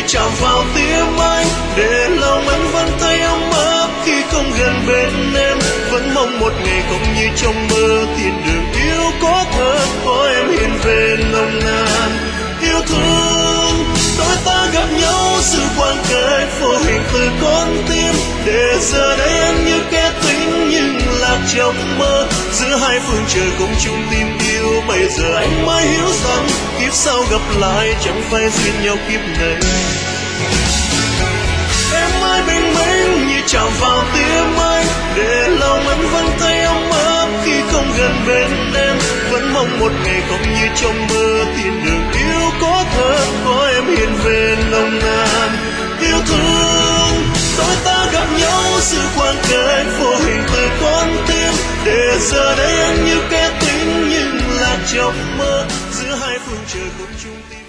chạm vào tim anh, để lòng anh vẫn thấy ấm áp khi không gần bên em. Vẫn mong một ngày cũng như trong mơ, thiên đường yêu có thật, có em hiện về nồng nàn yêu thương. Đôi ta gặp nhau sự quang cách vô hình từ con tim, để giờ đây anh như kẻ tính nhưng lạc trong mơ. Giữa hai phương trời cùng chung tim yêu, bây giờ anh mới hiểu rằng kiếp sau gặp lại chẳng phải duyên nhau kiếp này. Em ơi bình minh như chạm vào tim anh, để lòng anh vẫn thấy ấm áp khi không gần bên em. Vẫn mong một ngày không như trong mơ, thiên đường yêu có thật, có em hiện về nồng nàn yêu thương. Đôi ta gặp nhau sự quang cách vô hình từ con tim, để giờ đây anh như kẻ tính nhưng lạc trong mơ. Giữa hai phương trời cùng chung tim.